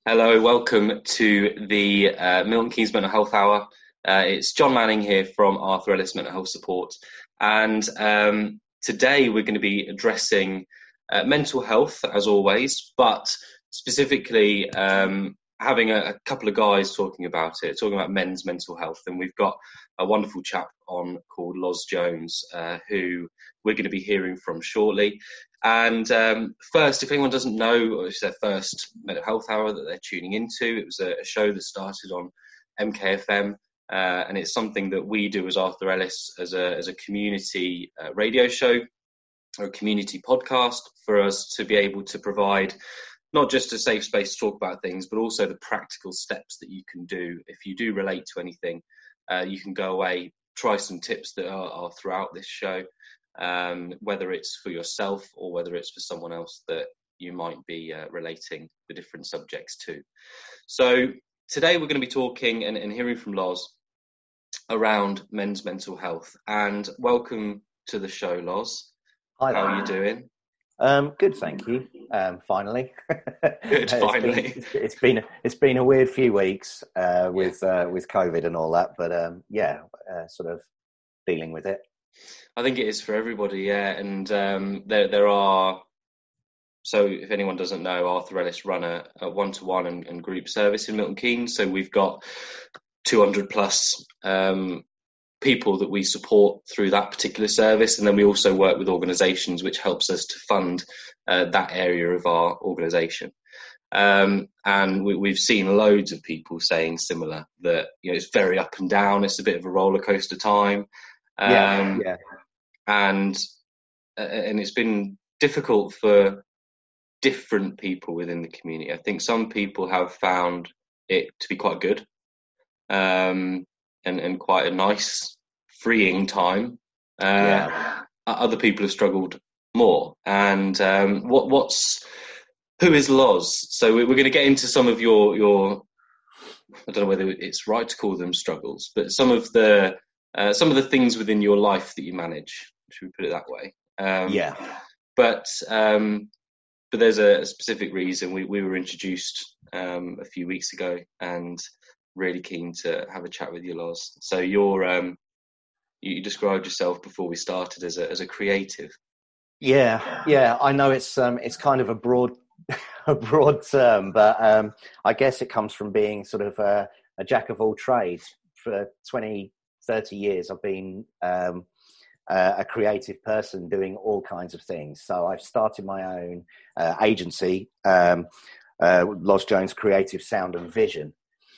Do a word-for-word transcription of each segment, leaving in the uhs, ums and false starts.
Hello, welcome to the uh, Milton Keynes Mental Health Hour. Uh, it's John Manning here from Arthur Ellis Mental Health Support. And um, today we're going to be addressing uh, mental health, as always, but specifically um, having a, a couple of guys talking about it, talking about men's mental health. And we've got a wonderful chap on called Loz Jones, uh, who we're going to be hearing from shortly. And um, first, if anyone doesn't know, it's their first mental health hour that they're tuning into. It was a, a show that started on M K F M, uh, and it's something that we do as Arthur Ellis as a as a community uh, radio show or a community podcast for us to be able to provide not just a safe space to talk about things, but also the practical steps that you can do if you do relate to anything. Uh, you can go away, try some tips that are, are throughout this show. Um, whether it's for yourself or whether it's for someone else that you might be uh, relating the different subjects to. So today we're going to be talking and, and hearing from Loz around men's mental health. And welcome to the show, Loz. Hi there. How are you doing? Um, good, thank you. Um, finally. Good, finally. It's been, it's been it's been a weird few weeks uh, with yeah. uh, with COVID and all that, but um, yeah, uh, sort of dealing with it. I think it is for everybody, yeah. And um, there there are, so if anyone doesn't know, Arthur Ellis run a, a one-to-one and, and group service in Milton Keynes. So we've got two hundred plus um, people that we support through that particular service. And then we also work with organisations, which helps us to fund uh, that area of our organisation. Um, and we, we've seen loads of people saying similar, that you know it's very up and down. It's a bit of a roller coaster time. Um, yeah, yeah. And uh, and it's been difficult for different people within the community. I think some people have found it to be quite good, um, and and quite a nice, freeing time. Uh, yeah. Other people have struggled more. And um, what what's who is Loz? So we're going to get into some of your your. I don't know whether it's right to call them struggles, but some of the uh, some of the things within your life that you manage. Should we put it that way? Um, yeah. But um, but there's a, a specific reason. We we were introduced um, a few weeks ago, and really keen to have a chat with you, Loz. So you're um, you described yourself before we started as a as a creative. Yeah, yeah. I know it's um it's kind of a broad a broad term, but um, I guess it comes from being sort of a, a jack of all trades. For twenty, thirty years, I've been um, Uh, a creative person doing all kinds of things. So I've started my own uh, agency, um, uh, Loz Jones Creative Sound and Vision.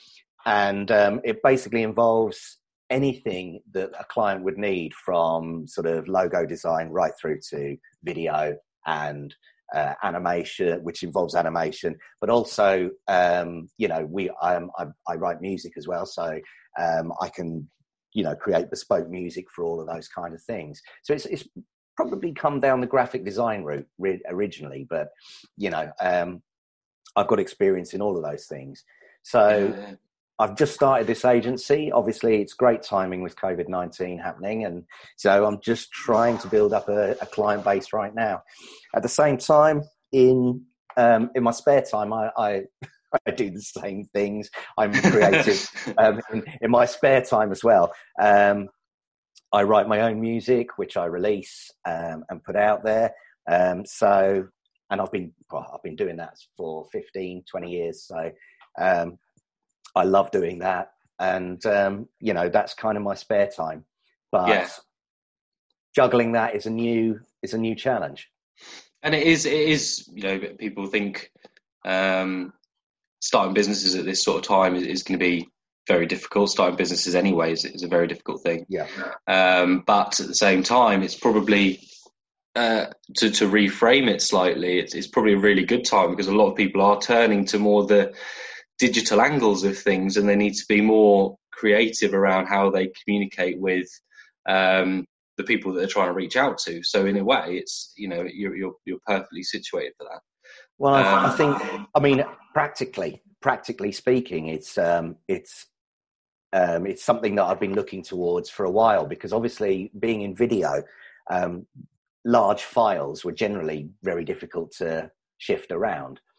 And um, it basically involves anything that a client would need, from sort of logo design right through to video and uh, animation, which involves animation, but also, um, you know, we um, I, I write music as well. So um, I can you know, create bespoke music for all of those kind of things. So it's it's probably come down the graphic design route re- originally, but, you know, um, I've got experience in all of those things. So yeah. I've just started this agency. Obviously, it's great timing with COVID nineteen happening. And so I'm just trying to build up a, a client base right now. At the same time, in um, in my spare time, I... I I do the same things. I'm creative um, in, in my spare time as well. Um, I write my own music, which I release um, and put out there. Um, so, and I've been well, I've been doing that for fifteen, twenty years. So um, I love doing that. And, um, you know, that's kind of my spare time. But yeah. juggling that is a new is a new challenge. And it is, it is, you know, people think... Um, starting businesses at this sort of time is, is going to be very difficult. Starting businesses anyway is, is a very difficult thing. Yeah. Um, but at the same time, it's probably, uh, to, to reframe it slightly, it's, it's probably a really good time, because a lot of people are turning to more the digital angles of things, and they need to be more creative around how they communicate with um, the people that they're trying to reach out to. So in a way, it's, you know, you're, you're, you're perfectly situated for that. Well, I, um, I think, I mean, practically, practically speaking, it's um, it's um, it's something that I've been looking towards for a while, because obviously, being in video, um, large files were generally very difficult to shift around.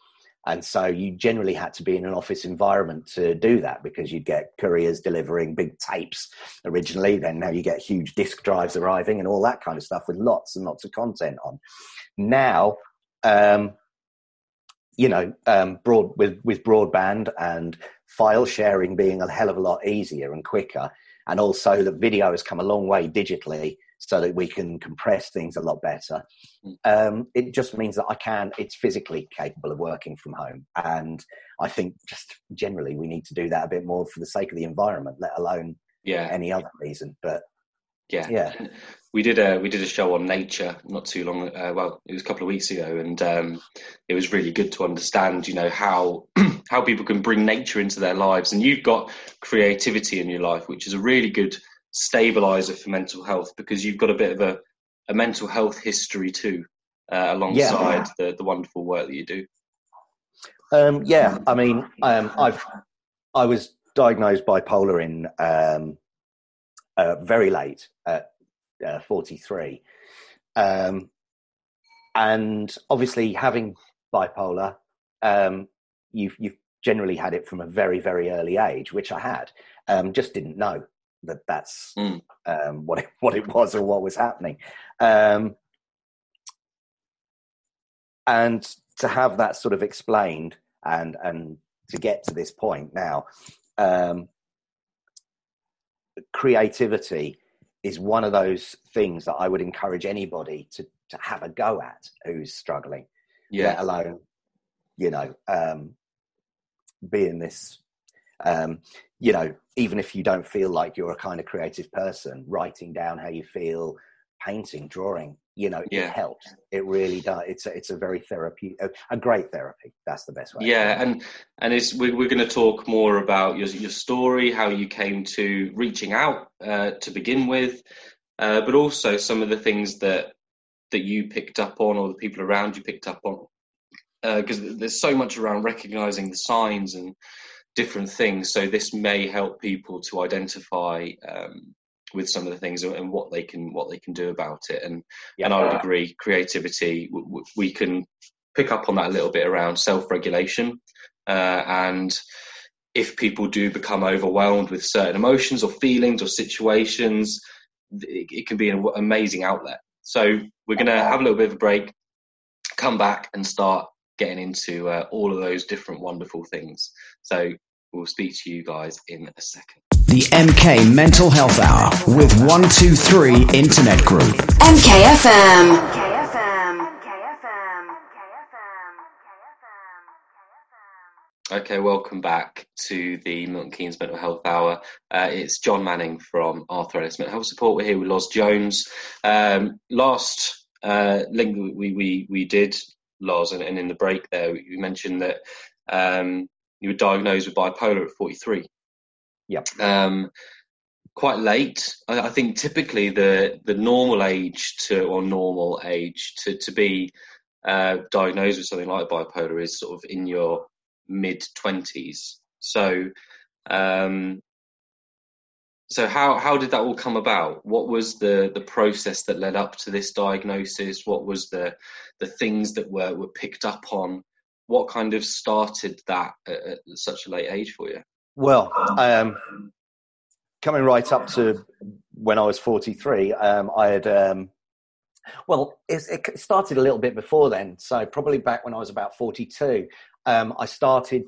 And so you generally had to be in an office environment to do that, because you'd get couriers delivering big tapes originally. Then now you get huge disk drives arriving and all that kind of stuff with lots and lots of content on. Now, um, you know, um, broad with, with broadband and file sharing being a hell of a lot easier and quicker. And also the video has come a long way digitally, so that we can compress things a lot better. Um, it just means that I can, it's physically capable of working from home. And I think just generally we need to do that a bit more for the sake of the environment, let alone yeah. any other reason. But yeah, yeah, we did a we did a show on nature not too long. Uh, well, it was a couple of weeks ago, and um, it was really good to understand, you know, how how people can bring nature into their lives. And you've got creativity in your life, which is a really good stabilizer for mental health, because you've got a bit of a, a mental health history too, uh, alongside yeah. the, the wonderful work that you do. Um, yeah, I mean, um, I've I was diagnosed bipolar in um, uh, very late at uh, forty-three, um, and obviously having bipolar, um, you've you've generally had it from a very very early age, which I had. Um, just didn't know that that's mm. um, what it, what it was or what was happening. Um, and to have that sort of explained and, and to get to this point now, um, creativity is one of those things that I would encourage anybody to, to have a go at who's struggling, yeah. let alone, you know, um, being this, um, you know, even if you don't feel like you're a kind of creative person, writing down how you feel, painting, drawing, you know, yeah. it helps. It really does. It's a, it's a very therapy, a, a great therapy. That's the best way. Yeah. And, and it's, we, we're going to talk more about your, your story, how you came to reaching out uh, to begin with, uh, but also some of the things that, that you picked up on, or the people around you picked up on, because uh, there's so much around recognizing the signs and different things. So this may help people to identify um, with some of the things and what they can what they can do about it. And yeah. and I would agree, creativity, we can pick up on that a little bit around self-regulation. Uh, and if people do become overwhelmed with certain emotions or feelings or situations, it, it can be an amazing outlet. So we're going to have a little bit of a break, come back and start getting into uh, all of those different wonderful things. So we'll speak to you guys in a second. The M K Mental Health Hour with one two three Internet Group. M K F M. Okay, welcome back to the Milton Keynes Mental Health Hour. Uh, it's John Manning from Arthur Ellis Mental Health Support. We're here with Loz Jones. Um, last uh, link we, we, we did, Loz, and, and in the break there, you mentioned that um, you were diagnosed with bipolar at forty-three. Yeah. Um, quite late. I, I think typically the, the normal age to, or normal age to, to be uh, diagnosed with something like bipolar is sort of in your mid twenties. So, um, so how, how did that all come about? What was the, the process that led up to this diagnosis? What was the, the things that were, were picked up on? What kind of started that at, at such a late age for you? Well, um, coming right up to when I was forty-three, um, I had, um, well, it, it started a little bit before then. So probably back when I was about forty-two, um, I started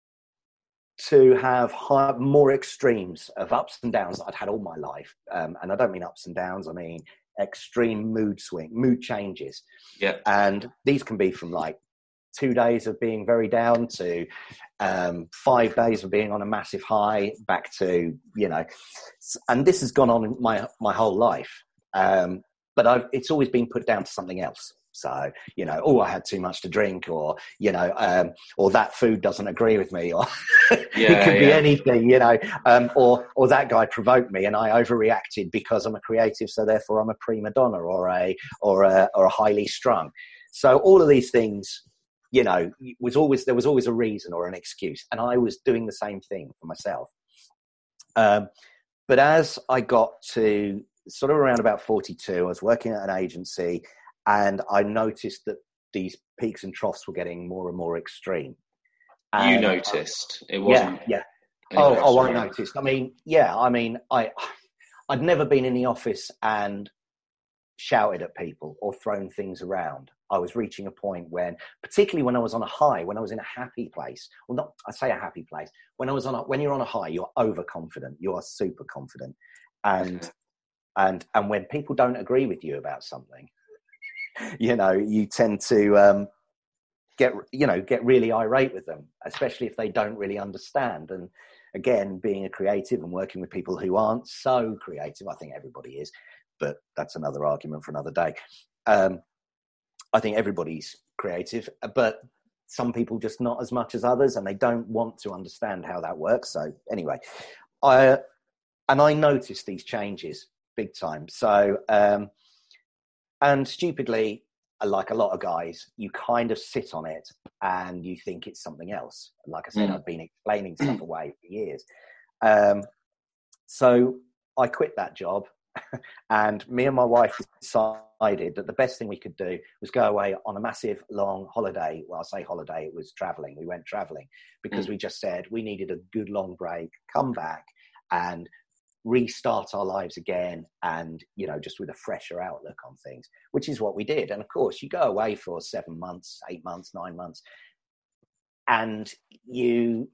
to have high, more extremes of ups and downs that I'd had all my life. Um, and I don't mean ups and downs, I mean extreme mood swing, mood changes. Yeah. And these can be from like two days of being very down to um, five days of being on a massive high, back to, you know, and this has gone on my, my whole life. Um, but I've, it's always been put down to something else. So, you know, oh, I had too much to drink, or, you know, um, or that food doesn't agree with me, or yeah, it could be yeah. anything, you know, um, or, or that guy provoked me and I overreacted because I'm a creative. So therefore I'm a prima donna or a, or a, or a highly strung. So all of these things, you know, was always, there was always a reason or an excuse. And I was doing the same thing for myself. Um, but as I got to sort of around about forty-two, I was working at an agency and I noticed that these peaks and troughs were getting more and more extreme. And, you noticed it wasn't. Yeah, yeah. Oh, oh, I noticed. I mean, yeah. I mean, I, I'd never been in the office and shouted at people or thrown things around. I was reaching a point when, particularly when I was on a high, when I was in a happy place. Well, not I say a happy place. When I was on, a, when you're on a high, you're overconfident. You are super confident, and and and when people don't agree with you about something, you know, you tend to um, get you know get really irate with them, especially if they don't really understand. And again, being a creative and working with people who aren't so creative, I think everybody is, but that's another argument for another day. Um, I think everybody's creative, but some people just not as much as others, and they don't want to understand how that works. So anyway, I and I noticed these changes big time. So um, and stupidly, like a lot of guys, you kind of sit on it and you think it's something else. Like I said, mm. I've been explaining stuff away for years. Um, so I quit that job. And me and my wife decided that the best thing we could do was go away on a massive long holiday. Well, I say holiday, it was traveling. We went traveling because mm. we just said we needed a good long break, come back and restart our lives again. And, you know, just with a fresher outlook on things, which is what we did. And of course you go away for seven months, eight months, nine months, and you,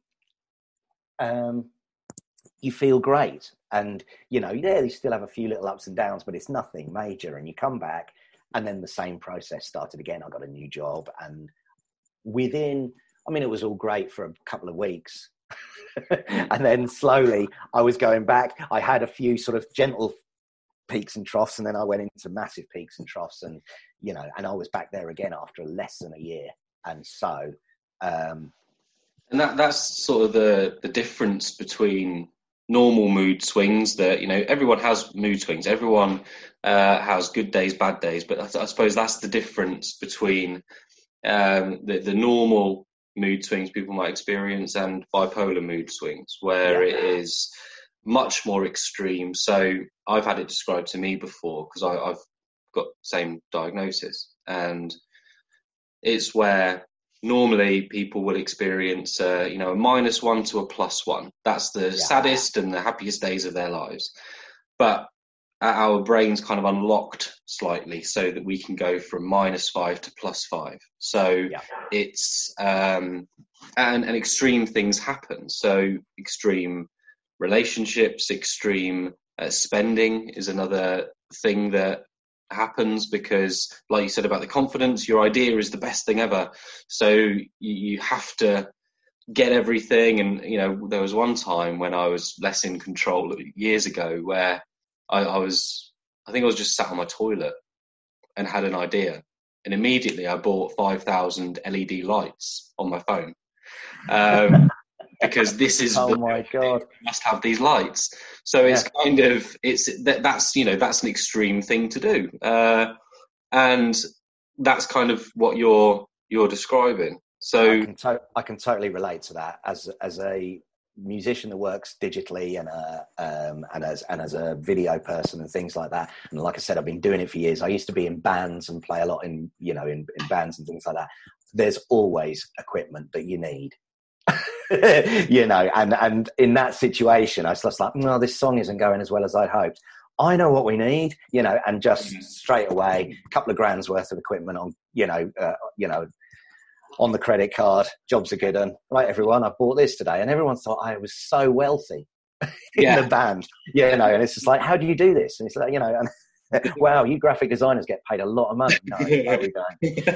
um, you feel great. And, you know, yeah, you still have a few little ups and downs, but it's nothing major. And you come back and then the same process started again. I got a new job, and within, I mean, it was all great for a couple of weeks. And then slowly I was going back. I had a few sort of gentle peaks and troughs, and then I went into massive peaks and troughs, and, you know, and I was back there again after less than a year. And so, um, and that, that's sort of the, the difference between normal mood swings. That, you know, everyone has mood swings, everyone uh, has good days, bad days, but I, I suppose that's the difference between um, the, the normal mood swings people might experience and bipolar mood swings, where yeah. it is much more extreme. So I've had it described to me before because I've got the same diagnosis, and it's where normally people will experience, uh, you know, a minus one to a plus one. That's the yeah. saddest and the happiest days of their lives. But our brains kind of unlocked slightly so that we can go from minus five to plus five. So yeah. it's, um, and, and extreme things happen. So extreme relationships, extreme uh, spending is another thing that happens because, like you said about the confidence, your idea is the best thing ever, so you, you have to get everything. And, you know, there was one time when I was less in control years ago where I, I was I think I was just sat on my toilet and had an idea, and immediately I bought five thousand L E D lights on my phone, um because this is oh my god, you must have these lights. So it's yeah. kind of it's that that's you know that's an extreme thing to do, uh, and that's kind of what you're you're describing. So I can, to- I can totally relate to that as as a musician that works digitally and uh, um, and as and as a video person and things like that. And like I said, I've been doing it for years. I used to be in bands and play a lot in you know in, in bands and things like that. There's always equipment that you need. you know, and, and in that situation, I was just like, no, this song isn't going as well as I'd hoped. I know what we need, you know, and just straight away, a couple of grand's worth of equipment on, you know, uh, you know, on the credit card. Jobs are good. And right, everyone, I bought this today, and everyone thought I was so wealthy in yeah. the band, you know. And it's just like, how do you do this? And it's like, you know, and wow, you graphic designers get paid a lot of money. No, no we don't.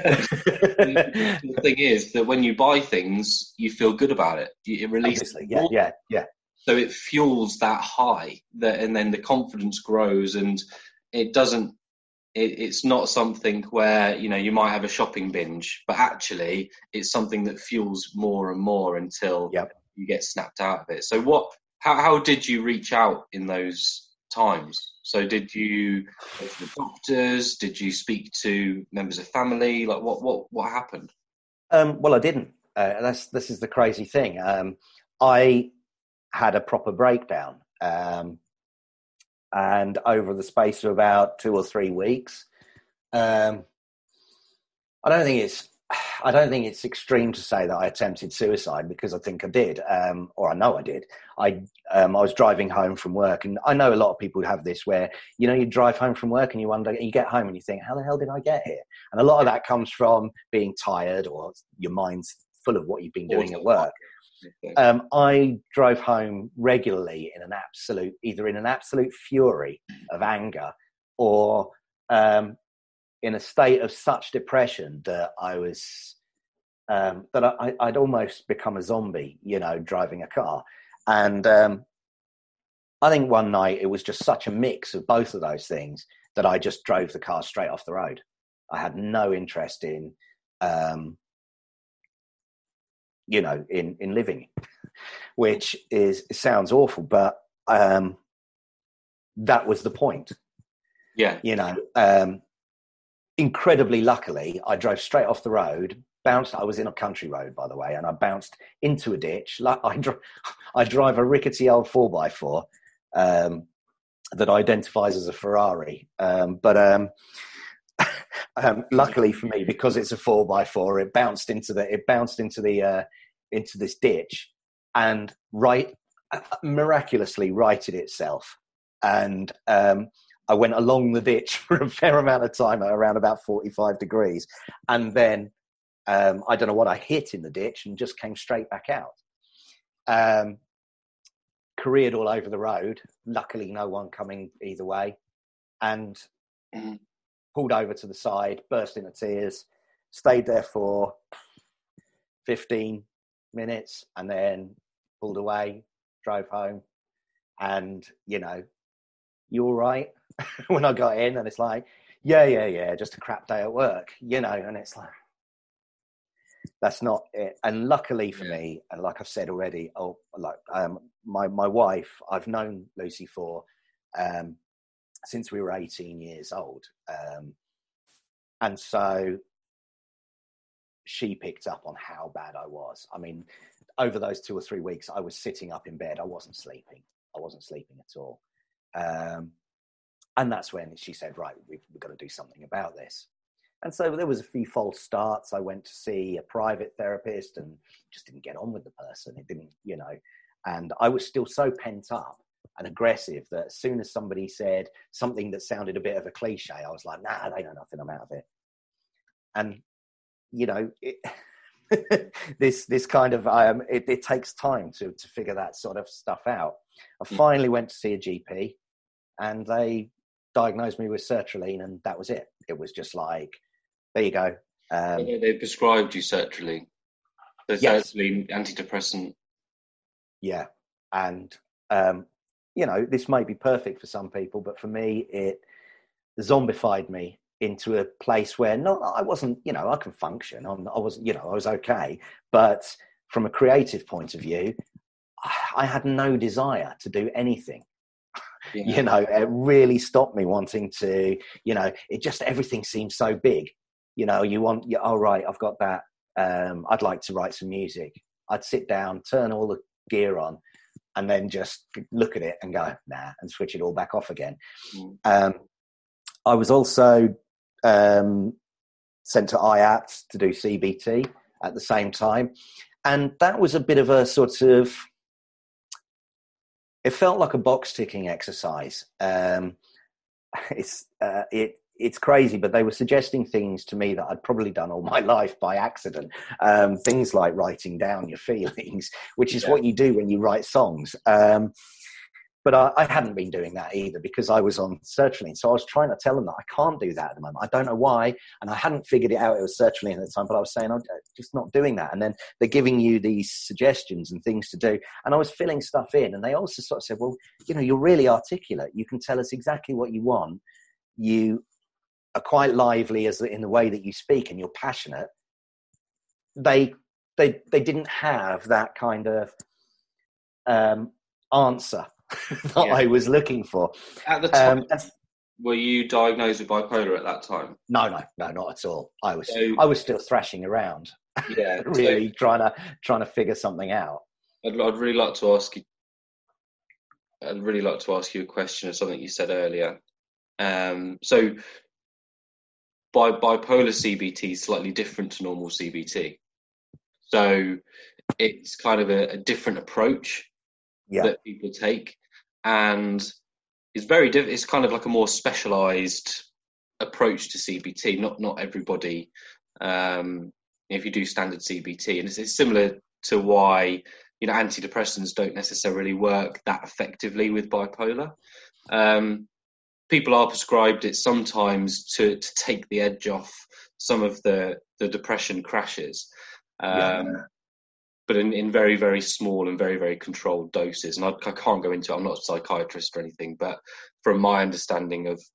The thing is that when you buy things, you feel good about it. It releases, yeah, yeah, yeah. So it fuels that high, that, and then the confidence grows, and it doesn't. It, it's not something where, you know, you might have a shopping binge, but actually, it's something that fuels more and more until yep. you get snapped out of it. So, what? How, how did you reach out in those times? So did you go to the doctors? Did you speak to members of family? Like what, what, what happened? Um, well, I didn't. Uh, that's, this is the crazy thing. Um, I had a proper breakdown. Um, and over the space of about two or three weeks, um, I don't think it's, I don't think it's extreme to say that I attempted suicide, because I think I did, um, or I know I did. I um, I was driving home from work, and I know a lot of people have this where, you know, you drive home from work and you wonder, you get home and you think, how the hell did I get here? And a lot of that comes from being tired, or your mind's full of what you've been doing at work. Um, I drove home regularly in an absolute, either in an absolute fury of anger, or um, in a state of such depression that I was, um, that I, I'd almost become a zombie, you know, driving a car. And um, I think one night it was just such a mix of both of those things that I just drove the car straight off the road. I had no interest in, um, you know, in, in living, which is, it sounds awful, but um, that was the point. Yeah. You know, um, incredibly luckily, I drove straight off the road, bounced. I was in a country road, by the way, and I bounced into a ditch. I, dr- I drive a rickety old four by four um, that identifies as a Ferrari. Um, but um, um, luckily for me, because it's a four by four, it bounced into the it bounced into the uh, into this ditch, and right uh, miraculously righted itself. And um, I went along the ditch for a fair amount of time at around about forty-five degrees. And then um, I don't know what I hit in the ditch and just came straight back out. Um, careered all over the road. Luckily, no one coming either way. And mm-hmm. pulled over to the side, burst into tears, stayed there for fifteen minutes, and then pulled away, drove home. And, you know, you all right? When I got in, and it's like, yeah, yeah, yeah, just a crap day at work, you know, and it's like, that's not it. And luckily for yeah. me, and like I've said already, oh, like um, my my wife, I've known Lucy for um, since we were eighteen years old, um, and so she picked up on how bad I was. I mean, over those two or three weeks, I was sitting up in bed. I wasn't sleeping. I wasn't sleeping at all. Um, and that's when she said, right, we've, we've got to do something about this. And so there was a few false starts. I went to see a private therapist and just didn't get on with the person. It didn't, you know, and I was still so pent up and aggressive that as soon as somebody said something that sounded a bit of a cliche, I was like, nah, they know nothing, I'm out of it. And, you know, it, this this kind of, um, it, it takes time to, to figure that sort of stuff out. I finally went to see a G P, and they diagnosed me with sertraline, and that was it. It was just like, there you go. Um, yeah, they prescribed you sertraline. So yes. sertraline, antidepressant. Yeah. And, um, you know, this may be perfect for some people, but for me, it zombified me into a place where, no, I wasn't, you know, I can function. I'm, I wasn't, you know, I was okay. But from a creative point of view, I had no desire to do anything. Yeah. You know, it really stopped me wanting to, you know, it just, everything seems so big. You know, you want, you, oh, right, I've got that. Um, I'd like to write some music. I'd sit down, turn all the gear on, and then just look at it and go, nah, and switch it all back off again. Mm. Um, I was also um, sent to I A P T to do C B T at the same time. And that was a bit of a sort of, it felt like a box ticking exercise. Um, it's uh, it it's crazy, but they were suggesting things to me that I'd probably done all my life by accident. Um, things like writing down your feelings, which is yeah. what you do when you write songs. Um, but I, I hadn't been doing that either because I was on sertraline. So I was trying to tell them that I can't do that at the moment. I don't know why. And I hadn't figured it out. It was sertraline at the time, but I was saying, I'm just not doing that. And then they're giving you these suggestions and things to do. And I was filling stuff in. And they also sort of said, well, you know, you're really articulate. You can tell us exactly what you want. You are quite lively as in the way that you speak, and you're passionate. They, they, they didn't have that kind of um, answer that yeah. I was looking for. At the time, um, were you diagnosed with bipolar at that time? No, no, no, not at all. I was, so, I was still thrashing around, yeah, really so, trying to trying to figure something out. I'd, I'd really like to ask you. I'd really like to ask you a question of something you said earlier. Um, so, bi- bipolar C B T is slightly different to normal C B T. So it's kind of a, a different approach Yeah. that people take, and it's very diff- it's kind of like a more specialized approach to C B T. Not not everybody, um, if you do standard C B T, and it's, it's similar to why, you know, antidepressants don't necessarily work that effectively with bipolar. Um, people are prescribed it sometimes to to take the edge off some of the the depression crashes. Um, Yeah. But in, in very, very small and very, very controlled doses. And I, I can't go into it. I'm not a psychiatrist or anything, but from my understanding of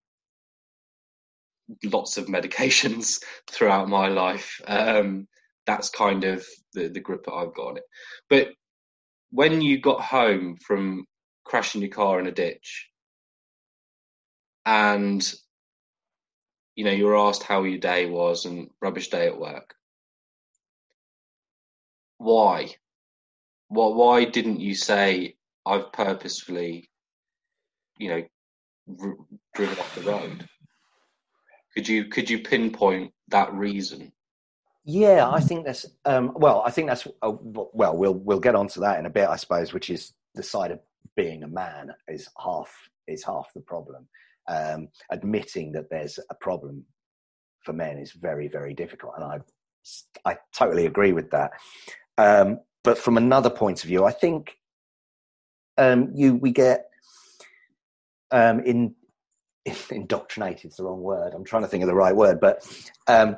lots of medications throughout my life, um, that's kind of the, the grip that I've got on it. But when you got home from crashing your car in a ditch and, you know, you were asked how your day was and rubbish day at work, why? Well, why didn't you say, I've purposefully, you know, r- driven off the road? Could you could you pinpoint that reason? Yeah, I think that's um, well. I think that's uh, well. We'll we'll get onto that in a bit, I suppose. Which is the side of being a man is half is half the problem. Um, admitting that there's a problem for men is very very difficult, and I I totally agree with that. Um, but from another point of view, I think um, you we get um, in. indoctrinated is the wrong word. I'm trying to think of the right word, but um,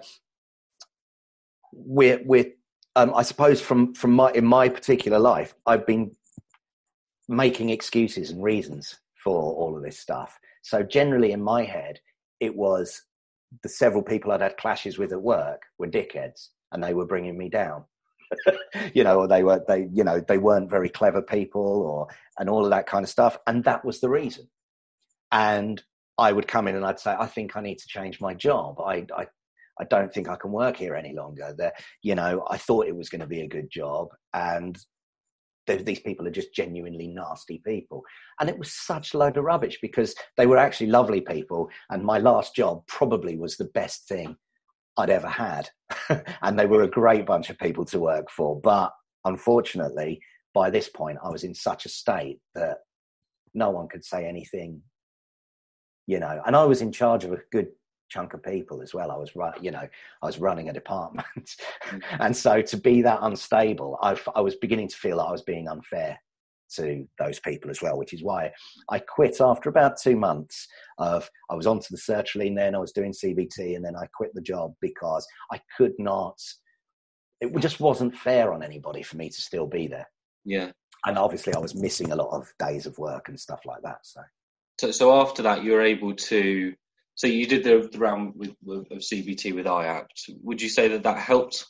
we're we're um, I suppose from from my in my particular life, I've been making excuses and reasons for all of this stuff. So generally, in my head, it was the several people I'd had clashes with at work were dickheads, and they were bringing me down. you know, or they were they you know they weren't very clever people, or and all of that kind of stuff, and that was the reason. And I would come in and I'd say, I think I need to change my job. I, I, I don't think I can work here any longer. That, you know, I thought it was going to be a good job, and these people are just genuinely nasty people. And it was such a load of rubbish because they were actually lovely people. And my last job probably was the best thing I'd ever had. And they were a great bunch of people to work for. But unfortunately, by this point, I was in such a state that no one could say anything. You know, and I was in charge of a good chunk of people as well. I was, you know, I was running a department. And so to be that unstable, I, I was beginning to feel that I was being unfair to those people as well, which is why I quit after about two months of, I was onto the sertraline then, I was doing C B T, and then I quit the job because I could not, it just wasn't fair on anybody for me to still be there. Yeah. And obviously I was missing a lot of days of work and stuff like that. So. So, so after that, you were able to. So you did the, the round with, with, of C B T with I A P T. Would you say that that helped?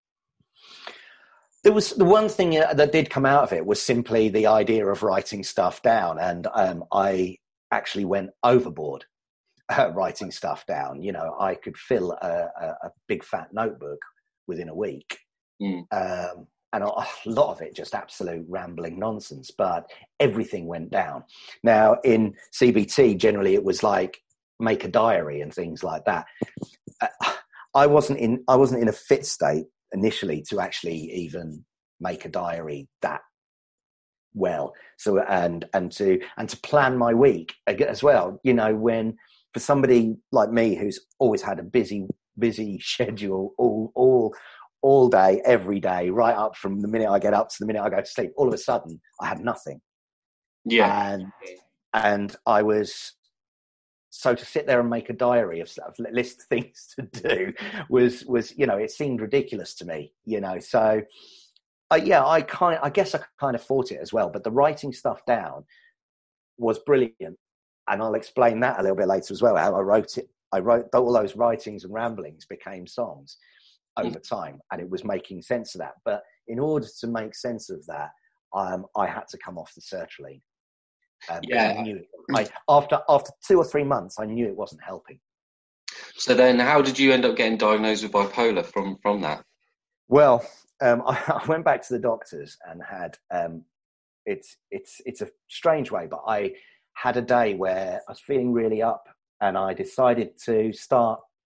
There was the one thing that did come out of it was simply the idea of writing stuff down, and um, I actually went overboard uh, writing stuff down. You know, I could fill a, a, a big fat notebook within a week. Mm. Um, And a lot of it just absolute rambling nonsense, but everything went down. Now, in C B T, generally it was like make a diary and things like that. I wasn't in, I wasn't in a fit state initially to actually even make a diary that well. So, and, and to, and to plan my week as well. You know, when for somebody like me, who's always had a busy, busy schedule all, all, all day, every day, right up from the minute I get up to the minute I go to sleep, all of a sudden I had nothing. Yeah. And, and I was, so to sit there and make a diary of, of list things to do was, was, you know, it seemed ridiculous to me, you know, so uh, yeah, I kind I guess I kind of fought it as well, but the writing stuff down was brilliant. And I'll explain that a little bit later as well, how I wrote it. I wrote all those writings and ramblings became songs over time, and it was making sense of that. But in order to make sense of that, um, I had to come off the sertraline. Um, yeah. I knew it. I, after after two or three months, I knew it wasn't helping. So then, how did you end up getting diagnosed with bipolar from from that? Well, um, I, I went back to the doctors and had um, it's it's it's a strange way, but I had a day where I was feeling really up, and I decided to start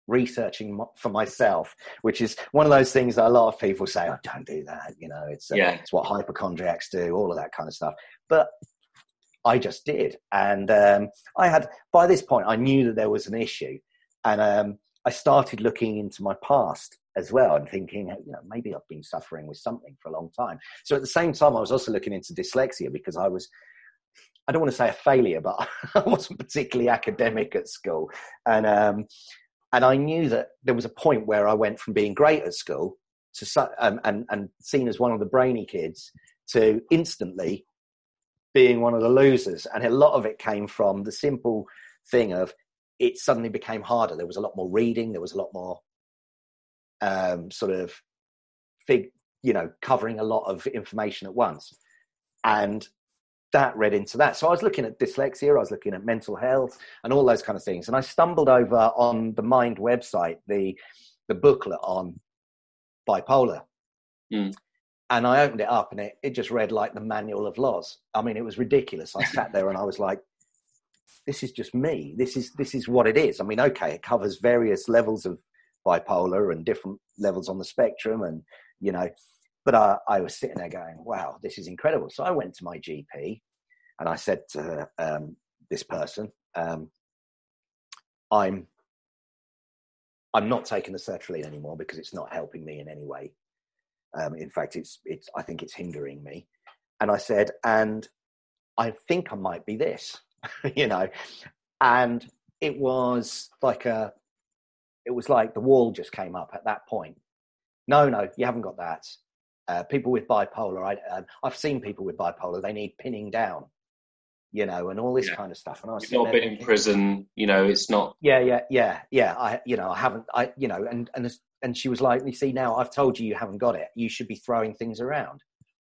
researching for myself, which is one of those things that a lot of people say, oh, don't do that. You know, it's, uh, yeah. it's what hypochondriacs do, all of that kind of stuff. But I just did. And um, I had, by this point, I knew that there was an issue. And um, I started looking into my past as well and thinking, you know, maybe I've been suffering with something for a long time. So at the same time, I was also looking into dyslexia because I was, I don't want to say a failure, but I wasn't particularly academic at school. And um, and I knew that there was a point where I went from being great at school to um, and, and seen as one of the brainy kids to instantly being one of the losers. And a lot of it came from the simple thing of it suddenly became harder. There was a lot more reading. There was a lot more um, sort of, fig, you know, covering a lot of information at once. And that read into that. So I was looking at dyslexia, I was looking at mental health and all those kind of things. And I stumbled over on the Mind website, the the booklet on bipolar. Mm. And I opened it up and it, it just read like the manual of Loz. I mean, it was ridiculous. I sat there and I was like, this is just me. This is, this is what it is. I mean, okay, it covers various levels of bipolar and different levels on the spectrum. And, you know, but I, I was sitting there going, wow, this is incredible. So I went to my G P and I said to her, um, this person, um, I'm, I'm not taking the sertraline anymore because it's not helping me in any way. Um, in fact, it's, it's, I think it's hindering me. And I said, and I think I might be this, you know, and it was like a, it was like the wall just came up at that point. No, no, you haven't got that. Uh, people with bipolar, I, um, I've seen people with bipolar, they need pinning down, you know, and all this yeah. kind of stuff. And I was You've not been thinking, in prison, you know, it's not. Yeah, yeah, yeah, yeah. I, you know, I haven't, I, you know, and, and, and she was like, you see, now I've told you you haven't got it. You should be throwing things around.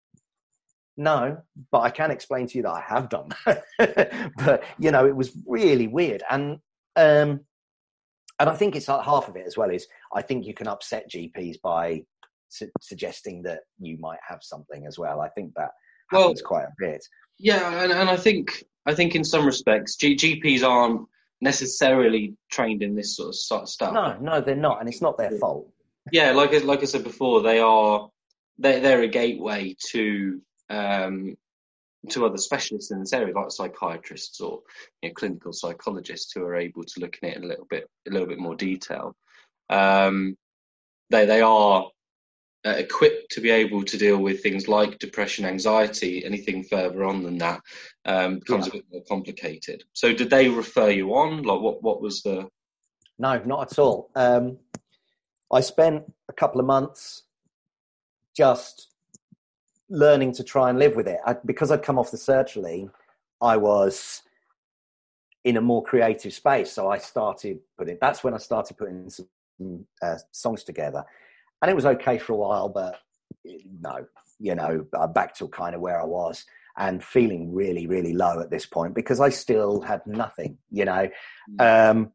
No, but I can explain to you that I have done that. But, you know, it was really weird. And, um, and I think it's like half of it as well is I think you can upset G Ps by su- suggesting that you might have something as well. I think that happens well, quite a bit. Yeah, and, and I think I think in some respects G- GPs aren't necessarily trained in this sort of stuff. No, no, they're not, and it's not their fault. Yeah, like like I said before, they are they they're a gateway to um, to other specialists in this area, like psychiatrists or you know, clinical psychologists who are able to look at it in a little bit a little bit more detail. Um, they they are uh, equipped to be able to deal with things like depression, anxiety. Anything further on than that um, becomes yeah. a bit more complicated. So, did they refer you on? Like, what what was the? No, not at all. Um, I spent a couple of months just learning to try and live with it. I, because I'd come off the sertraline, I was in a more creative space. So I started putting, that's when I started putting some uh, songs together. And it was okay for a while, but no, you know, back to kind of where I was and feeling really, really low at this point because I still had nothing, you know. Um,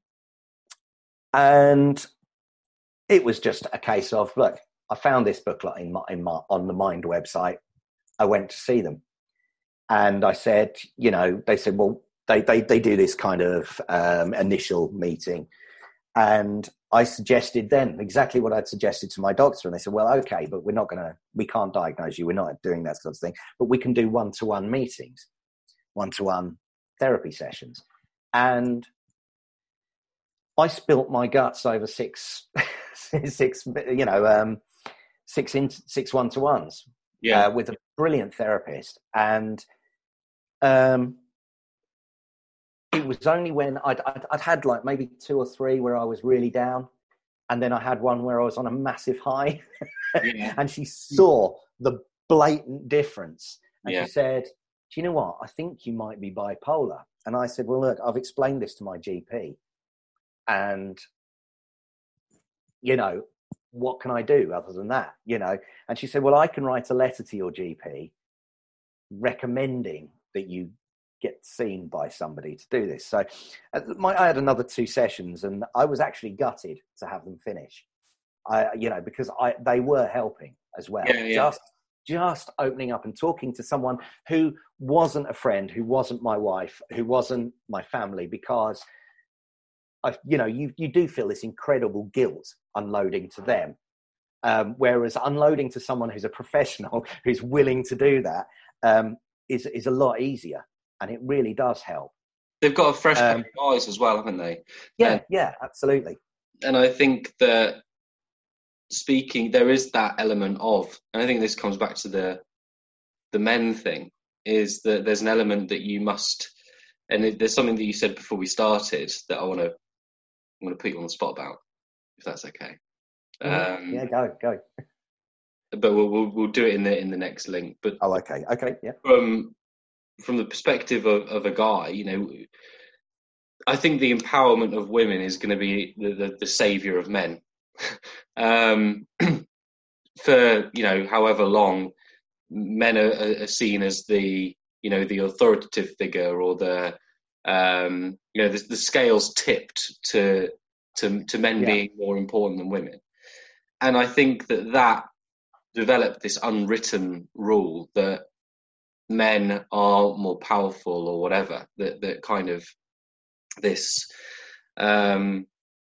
and it was just a case of, look, I found this booklet in my, in my, on the Mind website. I went to see them and I said, you know, they said, well, they, they, they do this kind of um, initial meeting. And I suggested then exactly what I'd suggested to my doctor. And they said, well, okay, but we're not going to, we can't diagnose you. We're not doing that sort of thing, but we can do one-to-one meetings, one-to-one therapy sessions. And I spilt my guts over six, six, you know, um, six, in, six one-to-ones. Yeah, uh, with a brilliant therapist, and um, it was only when I'd, I'd I'd had like maybe two or three where I was really down, and then I had one where I was on a massive high, yeah. And she saw the blatant difference, and yeah. she said, "Do you know what? I think you might be bipolar." And I said, "Well, look, I've explained this to my G P, and you know." What can I do other than that, you know? And she said, well, I can write a letter to your G P recommending that you get seen by somebody to do this. So uh, my, I had another two sessions and I was actually gutted to have them finish, I, you know, because I, they were helping as well. Yeah, yeah. Just, just opening up and talking to someone who wasn't a friend, who wasn't my wife, who wasn't my family, because I, you know, you you do feel this incredible guilt unloading to them, um, whereas unloading to someone who's a professional who's willing to do that um, is is a lot easier, and it really does help. They've got a fresh pair Um, of eyes as well, haven't they? Yeah, And, yeah, absolutely. and I think that speaking, there is that element of, and I think this comes back to the the men thing, is that there's an element that you must, and it, there's something that you said before we started that I want to, I'm going to put you on the spot about, if that's okay. Mm-hmm. Um, yeah, go, go. But we'll, we'll we'll do it in the in the next link. But Oh, okay, okay, yeah. from from the perspective of, of a guy, you know, I think the empowerment of women is going to be the, the, the savior of men. um, for, you know, however long, men are, are seen as the, you know, the authoritative figure, or the, um, you know, the, the scales tipped to to to men Yeah. being more important than women. And I think that that developed this unwritten rule that men are more powerful, or whatever, that that kind of this um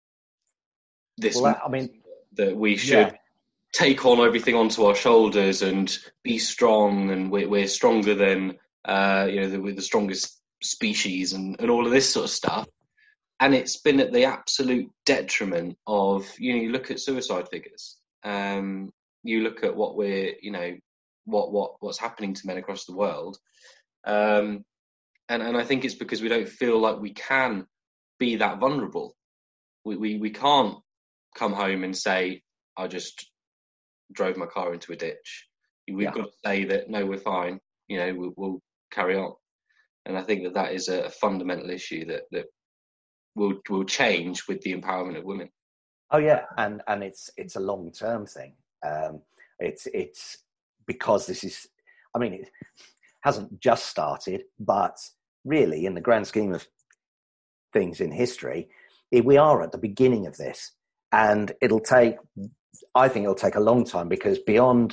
this Well, that, I mean, that we should yeah. take on everything onto our shoulders and be strong, and we're, we're stronger than uh you know the, we're the strongest species, and, and all of this sort of stuff. And it's been at the absolute detriment of, you know, you look at suicide figures, um you look at what we're, you know, what what what's happening to men across the world, um and and I think it's because we don't feel like we can be that vulnerable. We we we can't come home and say, I just drove my car into a ditch. We've Yeah. got to say that, no, we're fine, you know, we'll, we'll carry on. And I think that that is a, a fundamental issue that that will will change with the empowerment of women. Oh yeah, and and it's it's a long term thing. Um, it's it's because this is, I mean, it hasn't just started, but really, in the grand scheme of things in history, it, we are at the beginning of this, and it'll take, I think it'll take a long time, because beyond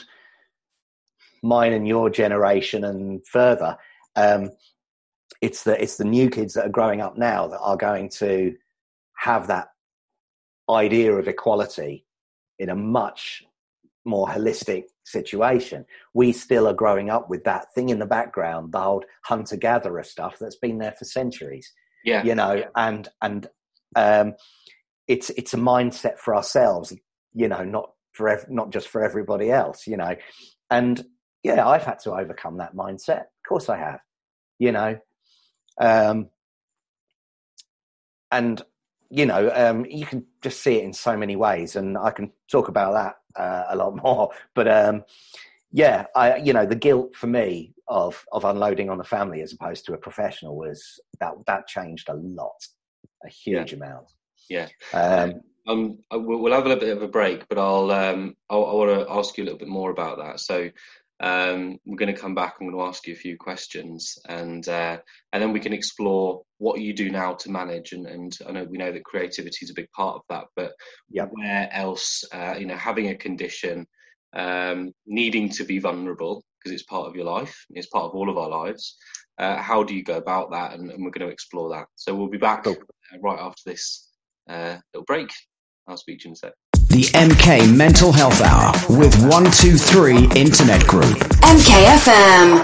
mine and your generation and further, um, it's the it's the new kids that are growing up now that are going to have that idea of equality in a much more holistic situation. We still are growing up with that thing in the background, the old hunter-gatherer stuff that's been there for centuries. Yeah, You know, and and um, it's it's a mindset for ourselves, you know, not for ev- not just for everybody else, you know. And yeah, I've had to overcome that mindset. Of course, I have. You know, um, and you know, um, you can just see it in so many ways, and I can talk about that uh, a lot more. But um, yeah, I, you know, the guilt for me of of unloading on the family as opposed to a professional was that that changed a lot, a huge Yeah. amount. yeah. Um, Um, I- we'll we'll have a little bit of a break, but I'll um, I'll, I want to ask you a little bit more about that. So um, we're going to come back. I'm going to ask you a few questions, and uh, and then we can explore what you do now to manage. And, and I know we know that creativity is a big part of that, but Yep. where else? Uh, you know, having a condition, um, needing to be vulnerable because it's part of your life, it's part of all of our lives. Uh, how do you go about that? And, and we're going to explore that. So we'll be back Cool. uh, right after this uh, little break. I'll speak to you in a sec. The M K Mental Health Hour with one two three Internet Group. M K F M.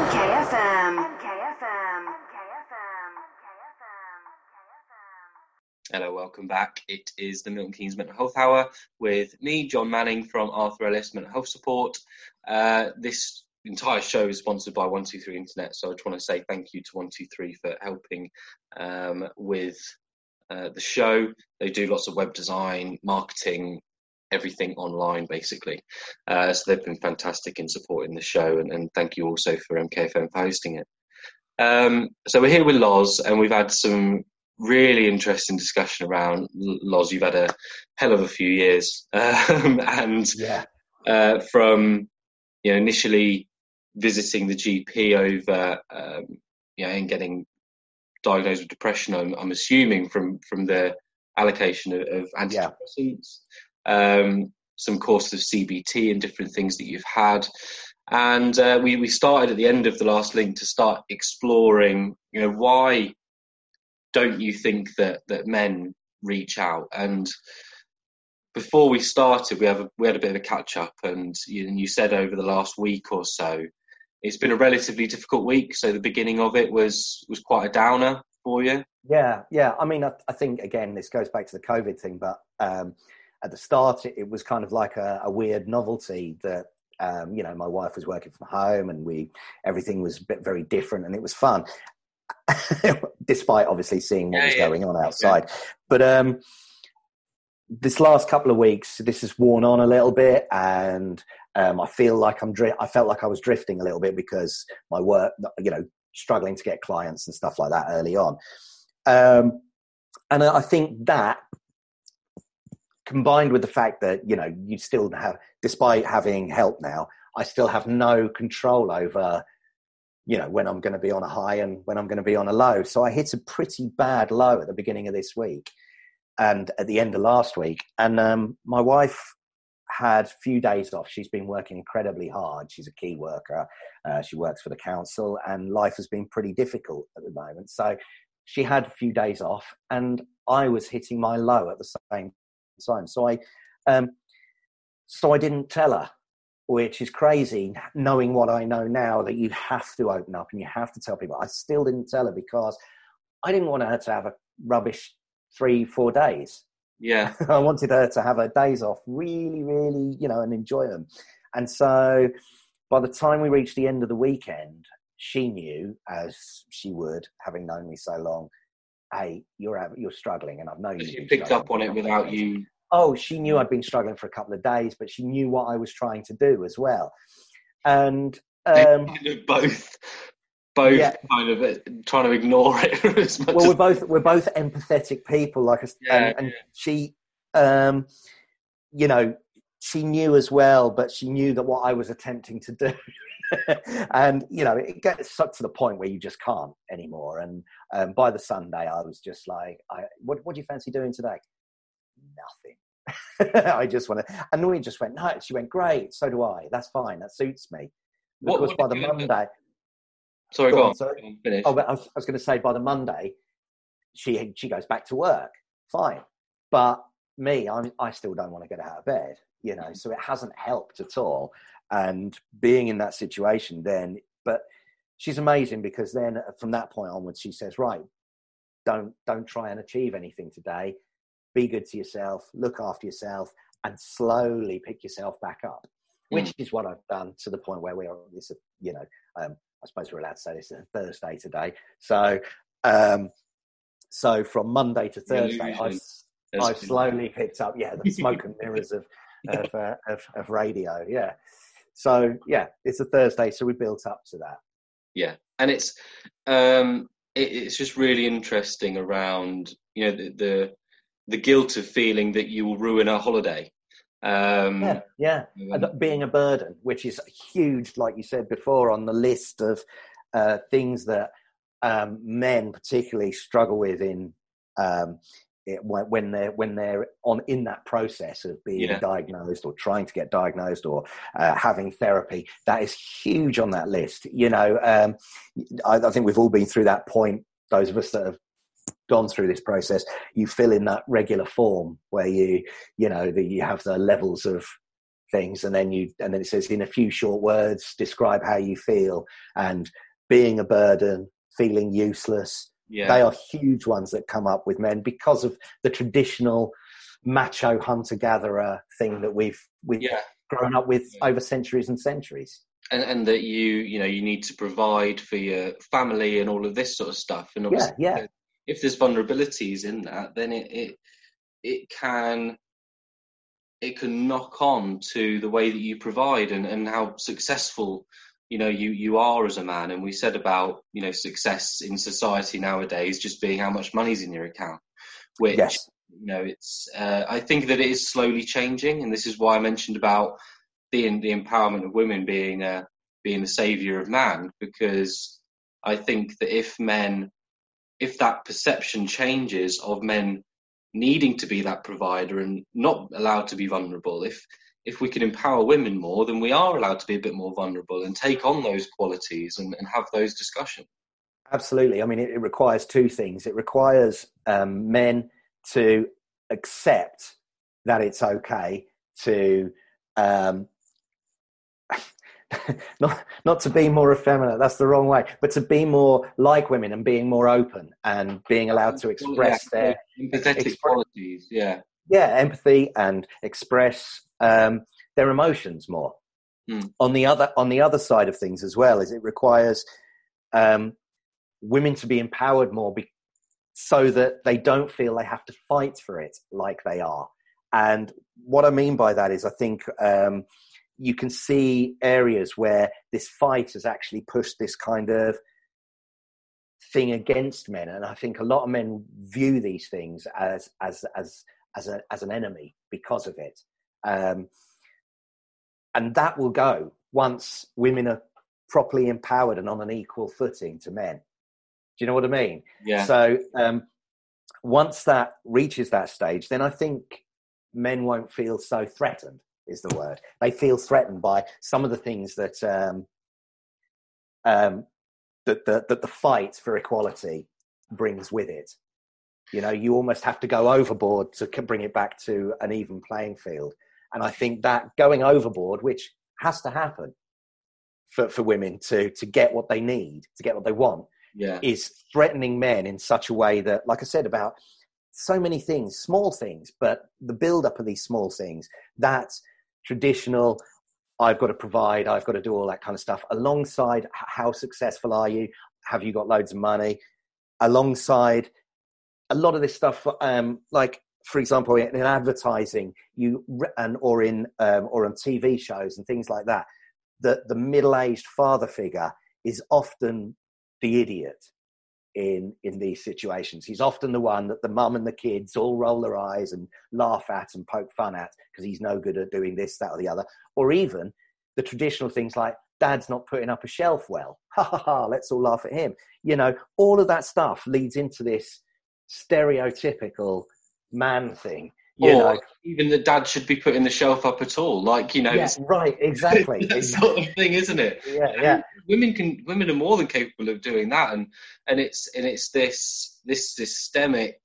Hello, welcome back. It is the Milton Keynes Mental Health Hour with me, John Manning from Arthur Ellis Mental Health Support. Uh, this entire show is sponsored by one two three Internet, so I just want to say thank you to one two three for helping um, with uh, the show. They do lots of web design, marketing, everything online, basically. Uh, so they've been fantastic in supporting the show, and, and thank you also for M K F M for hosting it. Um, so we're here with Loz, and we've had some really interesting discussion around Loz. You've had a hell of a few years, um, and yeah. uh, from you know initially visiting the G P over um, you know and getting diagnosed with depression. I'm, I'm assuming from from the allocation of, of antidepressants, yeah. um, some courses of C B T and different things that you've had. And uh, we, we started at the end of the last link to start exploring, you know, why don't you think that, that men reach out. And before we started, we have a, we had a bit of a catch up, and you, and you said over the last week or so, it's been a relatively difficult week. So the beginning of it was was quite a downer for you. Yeah, yeah. I mean, I, I think again, this goes back to the COVID thing, but um, at the start, it, it was kind of like a, a weird novelty that um, you know, my wife was working from home, and we everything was a bit very different, and it was fun, despite obviously seeing what yeah, was yeah. going on outside. Yeah. But um, this last couple of weeks, this has worn on a little bit, and um, I feel like I'm. Dri- I felt like I was drifting a little bit because my work, you know, struggling to get clients and stuff like that early on. Um, and I think that, combined with the fact that, you know, you still have, despite having help now, I still have no control over, you know, when I'm going to be on a high and when I'm going to be on a low. So I hit a pretty bad low at the beginning of this week and at the end of last week. And um, my wife had a few days off. She's been working incredibly hard. She's a key worker. Uh, she works for the council, and life has been pretty difficult at the moment. So she had a few days off, and I was hitting my low at the same time. So I, um, so I didn't tell her, which is crazy, knowing what I know now, that you have to open up and you have to tell people. I still didn't tell her because I didn't want her to have a rubbish three, four days. Yeah. I wanted her to have her days off really, really, you know, and enjoy them. And so by the time we reached the end of the weekend, she knew, as she would, having known me so long, hey, you're you're struggling, and I've known you. She picked up on it without you. Oh, she knew I'd been struggling for a couple of days, but she knew what I was trying to do as well. And um, kind of both, both yeah. kind of uh, trying to ignore it as much. Well, as... we're both we're both empathetic people, like, yeah, and, and yeah. she, um, you know, she knew as well, but she knew that what I was attempting to do. And, you know, it gets up to the point where you just can't anymore. And um, by the Sunday, I was just like, I, what, what do you fancy doing today? Nothing. I just want to, and we just went, no, she went, great. So do I. That's fine. That suits me. Because what, what by the Monday. Sorry, go, go on. on. Sorry. Finish. Oh, but I was, I was going to say by the Monday, she, she goes back to work. Fine. But me, I'm, I still don't want to get out of bed, you know, so it hasn't helped at all. And being in that situation then, but she's amazing, because then from that point onwards, she says, right, don't, don't try and achieve anything today. Be good to yourself, look after yourself, and slowly pick yourself back up, which mm. is what I've done to the point where we are, this, you know, um, I suppose we're allowed to say this is Thursday today. So, um, so from Monday to Thursday, I've, I've slowly picked up, yeah, the smoke and mirrors of, of, uh, of, of radio. Yeah. So yeah, it's a Thursday, so we built up to that. Yeah, and it's um, it, it's just really interesting around, you know, the, the the guilt of feeling that you will ruin a holiday. Um, yeah, yeah, and being a burden, which is huge, like you said before, on the list of uh, things that um, men particularly struggle with in. Um, It, when they're when they're on in that process of being yeah. diagnosed or trying to get diagnosed or uh, having therapy, that is huge on that list. You know, um, I, I think we've all been through that point. Those of us that have gone through this process, you fill in that regular form where you, you know, that you have the levels of things, and then you and then it says in a few short words, describe how you feel, and being a burden, feeling useless. Yeah. They are huge ones that come up with men because of the traditional macho hunter-gatherer thing that we've we've yeah. grown up with yeah. over centuries and centuries. And, and that you you know you need to provide for your family and all of this sort of stuff. And obviously, yeah, yeah. if there's vulnerabilities in that, then it it it can it can knock on to the way that you provide and, and how successful. You know, you, you are as a man. And we said about, you know, success in society nowadays just being how much money's in your account, which, yes. you know, it's, uh, I think that it is slowly changing. And this is why I mentioned about the, the empowerment of women being, uh, being the saviour of man, because I think that if men, if that perception changes of men needing to be that provider and not allowed to be vulnerable, if, if we can empower women more, then we are allowed to be a bit more vulnerable and take on those qualities and, and have those discussions. Absolutely. I mean, it, it requires two things. It requires um, men to accept that it's okay to um, not not to be more effeminate, that's the wrong way, but to be more like women and being more open and being allowed to express yeah, their empathetic exp- qualities. Yeah, yeah, empathy and express um, their emotions more. Mm. On the other on the other side of things as well, is it requires um, women to be empowered more, be- so that they don't feel they have to fight for it like they are. And what I mean by that is, I think um, you can see areas where this fight has actually pushed this kind of thing against men, and I think a lot of men view these things as as as as a as an enemy because of it, um, and that will go once women are properly empowered and on an equal footing to men. Do you know what I mean? Yeah. So um, once that reaches that stage, then I think men won't feel so threatened, is the word. They feel threatened by some of the things that um, um, that the, that the fight for equality brings with it. You know, you almost have to go overboard to bring it back to an even playing field. And I think that going overboard, which has to happen for, for women to, to get what they need, to get what they want, yeah. is threatening men in such a way that, like I said, about so many things, small things, but the build-up of these small things, that traditional, I've got to provide, I've got to do all that kind of stuff, alongside how successful are you? Have you got loads of money? Alongside a lot of this stuff, um, like, for example, in advertising, you and or in um, or on T V shows and things like that, the, the middle-aged father figure is often the idiot in in these situations. He's often the one that the mum and the kids all roll their eyes and laugh at and poke fun at because he's no good at doing this, that, or the other. Or even the traditional things like, dad's not putting up a shelf well. Ha ha ha, let's all laugh at him. You know, all of that stuff leads into this stereotypical man thing. You or know, even the dad should be putting the shelf up at all. Like, you know, yeah, right, exactly. that sort of thing, isn't it? Yeah, yeah. Women can, women are more than capable of doing that, and and it's and it's this this systemic,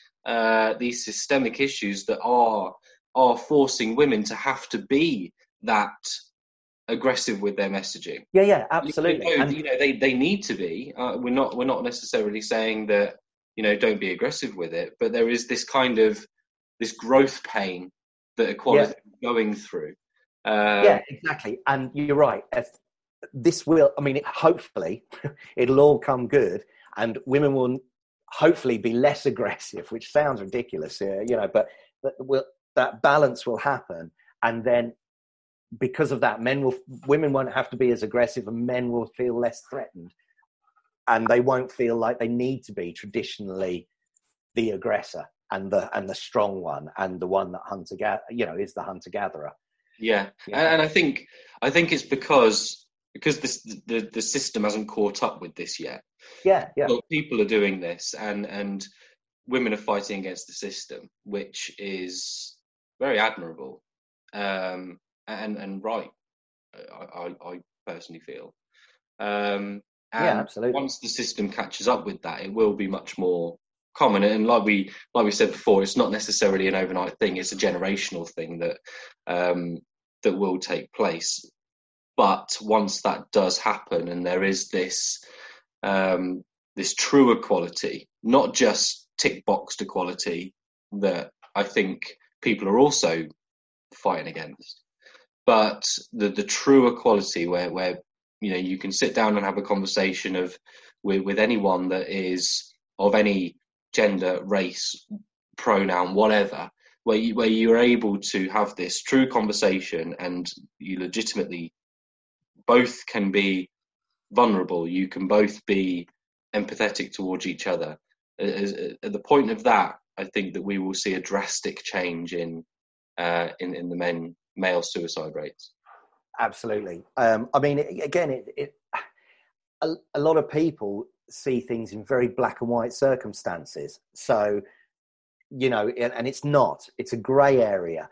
uh, these systemic issues that are are forcing women to have to be that aggressive with their messaging. Yeah, yeah, absolutely. You know, and you know they they need to be. Uh, we're not we're not necessarily saying that, you know, don't be aggressive with it, but there is this kind of this growth pain that equality yeah. is going through. Uh, yeah, exactly. And you're right. This will, I mean, it, hopefully it'll all come good, and women will hopefully be less aggressive, which sounds ridiculous here, you know, but, but will, that balance will happen. And then because of that, men will, women won't have to be as aggressive, and men will feel less threatened, and they won't feel like they need to be traditionally the aggressor and the and the strong one and the one that hunter gather, you know, is the hunter gatherer. Yeah, yeah. And, and I think I think it's because because this, the the system hasn't caught up with this yet. Yeah, yeah. So people are doing this, and and women are fighting against the system, which is very admirable, um, and and right. I, I, I personally feel. Um, and yeah, absolutely. Once the system catches up with that, it will be much more common. And like we like we said before, it's not necessarily an overnight thing. It's a generational thing that um, that will take place. But once that does happen, and there is this um, this true equality, not just tick boxed equality that I think people are also fighting against, but the the true equality where where you know you can sit down and have a conversation of with with anyone that is of any gender, race, pronoun, whatever, where you where you're able to have this true conversation, and you legitimately both can be vulnerable, you can both be empathetic towards each other. As, at the point of that, I think that we will see a drastic change in uh, in, in the men male suicide rates. Absolutely. Um, I mean, again, it, it a, a lot of people see things in very black and white circumstances. So, you know, and it's not. It's a grey area,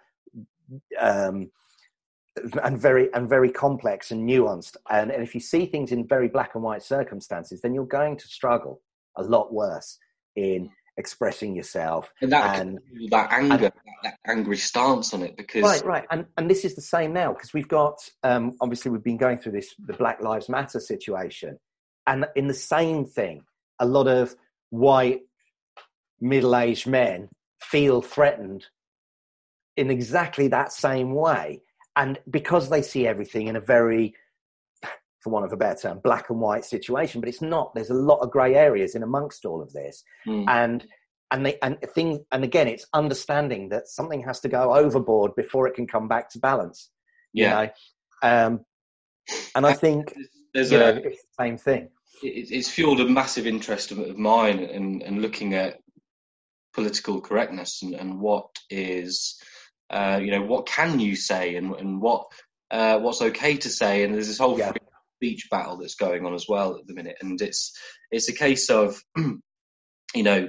um, and very and very complex and nuanced. And, and if you see things in very black and white circumstances, then you're going to struggle a lot worse in expressing yourself. And that, and that anger, and, that, that angry stance on it, because... Right, right. And, and this is the same now, because we've got, um, obviously we've been going through this, the Black Lives Matter situation. And in the same thing, a lot of white, middle-aged men feel threatened in exactly that same way. And because they see everything in a very, for want of a better term, black and white situation, but it's not. There's a lot of grey areas in amongst all of this. Mm. And and they and things and again, it's understanding that something has to go overboard before it can come back to balance. Yeah. You know? Um, and I think there's you a, know, it's the same thing. It, it's fueled a massive interest of, of mine and and looking at political correctness and, and what is, uh, you know, what can you say and and what uh, what's okay to say, and there's this whole yeah. free speech battle that's going on as well at the minute, and it's it's a case of, you know,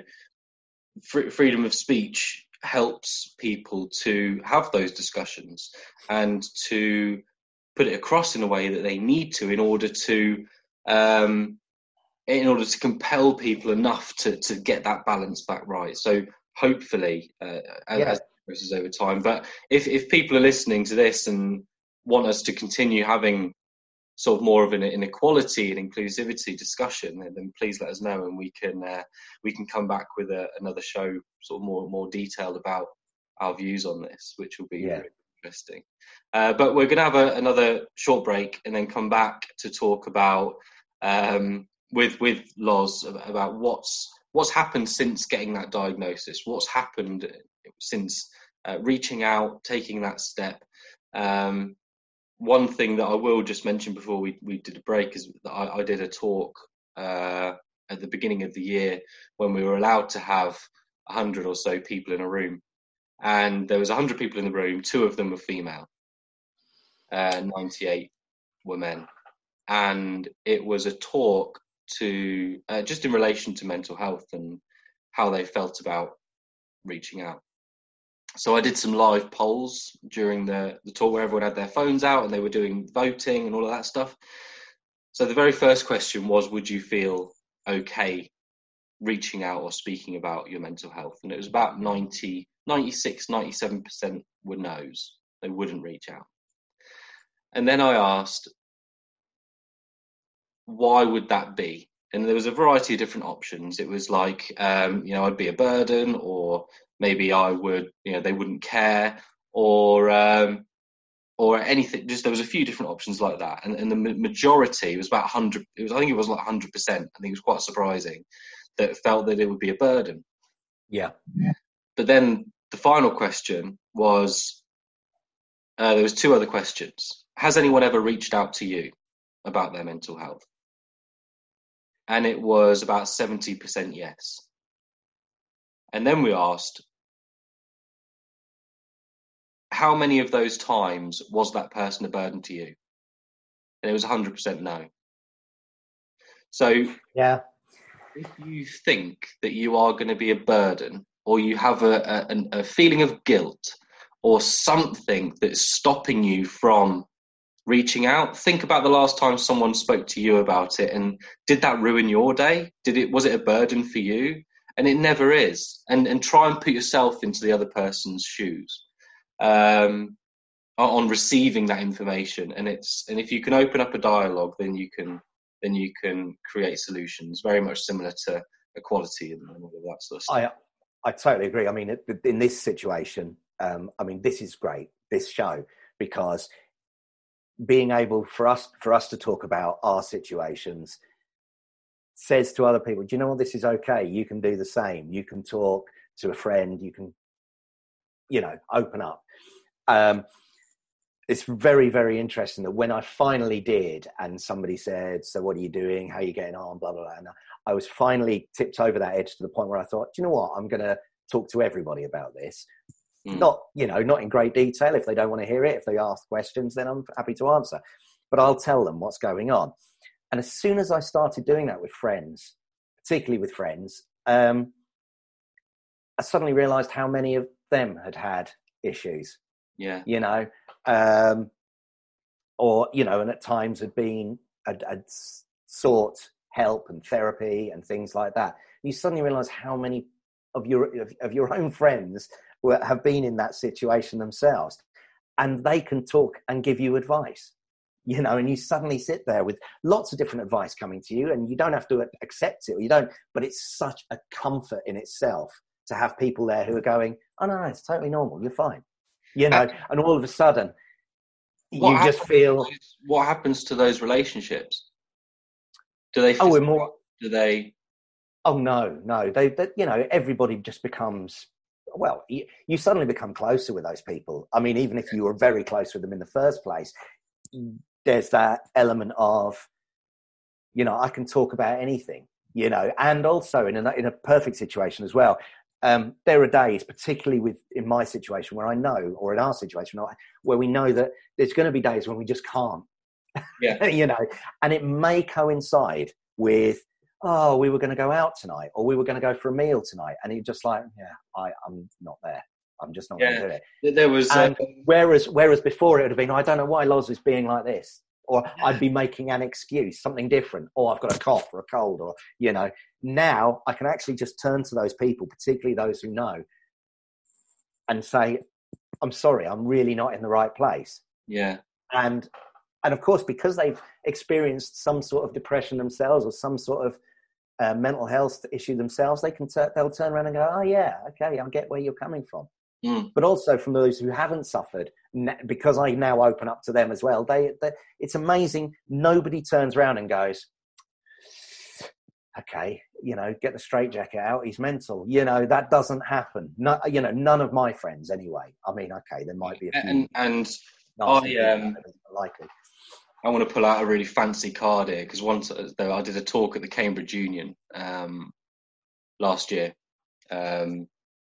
fr- freedom of speech helps people to have those discussions and to put it across in a way that they need to in order to um, in order to compel people enough to, to get that balance back right. So hopefully, uh, yeah. as it progresses over time. But if, if people are listening to this and want us to continue having sort of more of an inequality and inclusivity discussion, then, then please let us know, and we can uh, we can come back with a, another show sort of more more detailed about our views on this, which will be yeah. really interesting. Uh, but we're going to have a, another short break and then come back to talk about um, with with Loz about what's what's happened since getting that diagnosis, what's happened since uh, reaching out, taking that step. Um, one thing that I will just mention before we, we did a break is that I, I did a talk uh, at the beginning of the year when we were allowed to have a hundred or so people in a room, and there was a hundred people in the room. Two of them were female, uh, ninety-eight were men, and it was a talk to uh, just in relation to mental health and how they felt about reaching out. So I did some live polls during the, the talk where everyone had their phones out and they were doing voting and all of that stuff. So the very first question was, would you feel okay reaching out or speaking about your mental health? And it was about ninety, ninety-six, ninety-seven percent were no's. They wouldn't reach out. And then I asked, why would that be? And there was a variety of different options. It was like, um, you know, I'd be a burden, or maybe I would, you know, they wouldn't care, or um, or anything. Just there was a few different options like that, and, and the majority, it was about one hundred. It was, I think, it was like one hundred percent. I think it was quite surprising that felt that it would be a burden. Yeah. But then the final question was, uh, there was two other questions. Has anyone ever reached out to you about their mental health? And it was about seventy percent yes. And then we asked, how many of those times was that person a burden to you? And it was one hundred percent no. So yeah, if you think that you are going to be a burden, or you have a, a, a feeling of guilt or something that's stopping you from reaching out, think about the last time someone spoke to you about it, and did that ruin your day? Did it, was it a burden for you? And it never is. And and try and put yourself into the other person's shoes um, on receiving that information. And it's and if you can open up a dialogue, then you can then you can create solutions. Very much similar to equality and, and all of that sort of stuff. I I totally agree. I mean, in this situation, um, I mean, this is great. This show, because being able for us for us to talk about our situations says to other people, do you know what, this is okay. You can do the same. You can talk to a friend. You can, you know, open up. Um, it's very, very interesting that when I finally did, and somebody said, so what are you doing? How are you getting on? Blah, blah, blah. And I was finally tipped over that edge to the point where I thought, do you know what? I'm going to talk to everybody about this. Mm. Not, you know, not in great detail. If they don't want to hear it, if they ask questions, then I'm happy to answer. But I'll tell them what's going on. And as soon as I started doing that with friends, particularly with friends, um, I suddenly realized how many of them had had issues. Yeah. You know, um, or, you know, and at times had been, had, had sought help and therapy and things like that. You suddenly realize how many of your of, of your own friends who have been in that situation themselves, and they can talk and give you advice. You know, and you suddenly sit there with lots of different advice coming to you, and you don't have to accept it, or you don't. But it's such a comfort in itself to have people there who are going, "Oh no, no, it's totally normal. You're fine." You know, and all of a sudden, what you just feel. What happens to those relationships? Do they? Oh, we're more. Do they? Oh no, no. They, they, you know, everybody just becomes. Well, you, you suddenly become closer with those people. I mean, even if you were very close with them in the first place, there's that element of, you know, I can talk about anything, you know, and also in a, in a perfect situation as well. Um, there are days, particularly with in my situation, where I know, or in our situation, where we know that there's going to be days when we just can't, yeah, you know, and it may coincide with, oh, we were going to go out tonight, or we were going to go for a meal tonight, and you're just like, yeah, I, I'm not there. I'm just not yeah. going to do it. There was, and uh, whereas whereas before it would have been, I don't know why Loz is being like this, or yeah. I'd be making an excuse, something different, or I've got a cough or a cold, or you know. Now I can actually just turn to those people, particularly those who know, and say, "I'm sorry, I'm really not in the right place." Yeah, and and of course, because they've experienced some sort of depression themselves, or some sort of uh, mental health issue themselves, they can t- they'll turn around and go, "Oh yeah, okay, I get where you're coming from." Mm. But also from those who haven't suffered, because I now open up to them as well. They, they, it's amazing. Nobody turns around and goes, "Okay, you know, get the straitjacket out. He's mental." You know, that doesn't happen. No, you know, none of my friends anyway. I mean, okay, there might be a few. And and I um, likely. I want to pull out a really fancy card here, because once though I did a talk at the Cambridge Union um, last year. Um,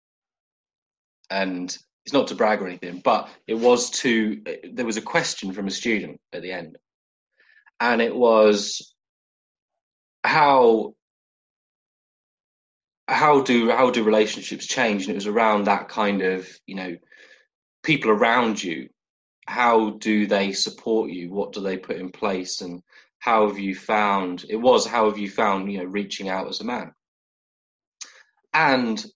And it's not to brag or anything, but it was to, there was a question from a student at the end. And it was, how, how do, how do relationships change? And it was around that kind of, you know, people around you, how do they support you? What do they put in place? And how have you found, it was, how have you found, you know, reaching out as a man? And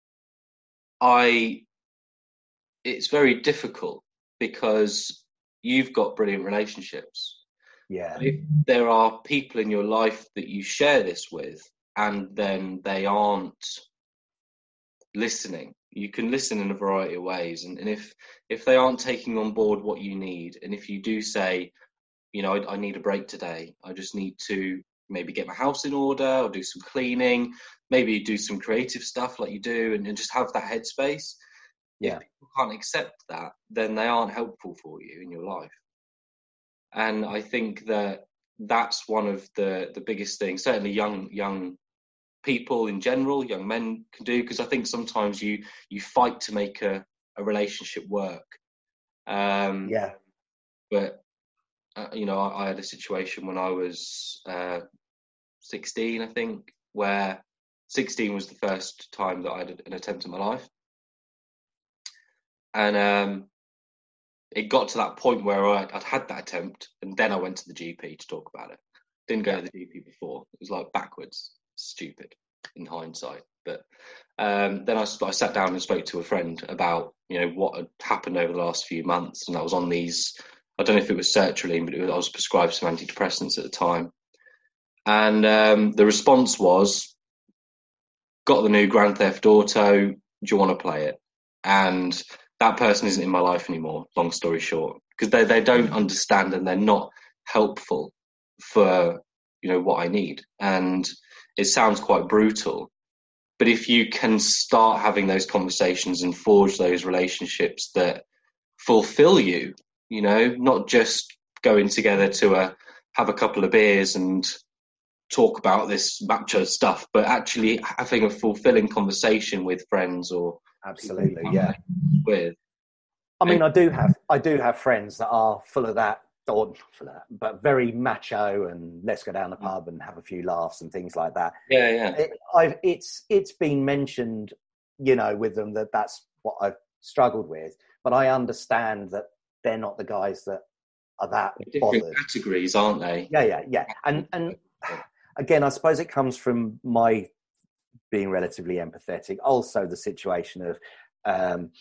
I, it's very difficult, because you've got brilliant relationships. Yeah. If there are people in your life that you share this with, and then they aren't listening, you can listen in a variety of ways. And, and if, if they aren't taking on board what you need, and if you do say, you know, I, I need a break today, I just need to maybe get my house in order, or do some cleaning, maybe do some creative stuff like you do, and, and just have that headspace. Yeah. If people can't accept that, then they aren't helpful for you in your life. And I think that that's one of the, the biggest things, certainly young young people in general, young men can do, because I think sometimes you you fight to make a, a relationship work. Um, yeah. But, uh, you know, I, I had a situation when I was uh, sixteen, I think, where sixteen was the first time that I had an attempt in my life. And um, it got to that point where I'd, I'd had that attempt, and then I went to the G P to talk about it. Didn't go to the G P before. It was like backwards, stupid in hindsight. But um, then I, I sat down and spoke to a friend about, you know, what had happened over the last few months, and I was on these. I don't know if it was sertraline, but it was, I was prescribed some antidepressants at the time. And um, the response was, got the new Grand Theft Auto, do you want to play it? And that person isn't in my life anymore, long story short, because they, they don't understand, and they're not helpful for, you know, what I need. And it sounds quite brutal, but if you can start having those conversations and forge those relationships that fulfill you, you know, not just going together to a, have a couple of beers and talk about this macho stuff, but actually having a fulfilling conversation with friends or absolutely, yeah. With, I mean, I do have I do have friends that are full of that, or not full of that, but very macho, and let's go down the pub and have a few laughs and things like that. Yeah, yeah. It, I've it's it's been mentioned, you know, with them that that's what I've struggled with, but I understand that they're not the guys that are that different bothered. Categories, aren't they? Yeah, yeah, yeah. And and again, I suppose it comes from my being relatively empathetic. Also, the situation of um,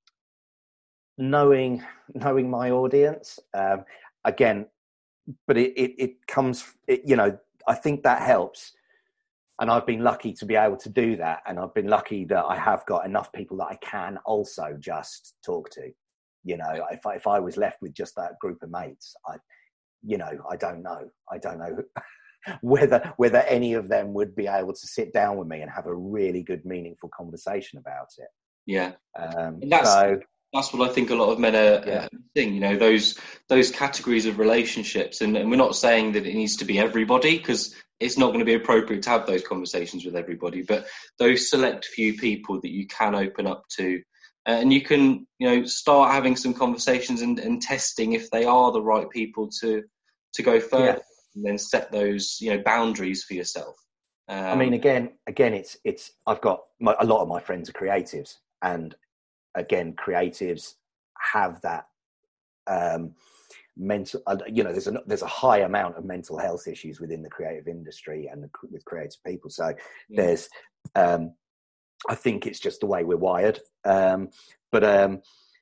knowing knowing my audience. Um, again, but it it, it comes. It, you know, I think that helps. And I've been lucky to be able to do that. And I've been lucky that I have got enough people that I can also just talk to. You know, if I, if I was left with just that group of mates, I, you know, I don't know. I don't know whether whether any of them would be able to sit down with me and have a really good, meaningful conversation about it. Yeah. Um, and that's, so, that's what I think a lot of men are yeah. uh, think, you know, those those categories of relationships. And, and we're not saying that it needs to be everybody, because it's not going to be appropriate to have those conversations with everybody, but those select few people that you can open up to, uh, and you can, you know, start having some conversations and, and testing if they are the right people to to go further, yeah. and then set those, you know, boundaries for yourself. Um, I mean, again, again, it's it's. I've got my, a lot of my friends are creatives, and again, creatives have that. Um, mental, you know, there's a there's a high amount of mental health issues within the creative industry and the, with creative people. So yeah. there's, um, I think it's just the way we're wired. Um, but um,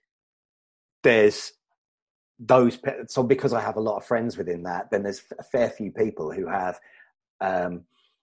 there's those. So because I have a lot of friends within that, then there's a fair few people who have um,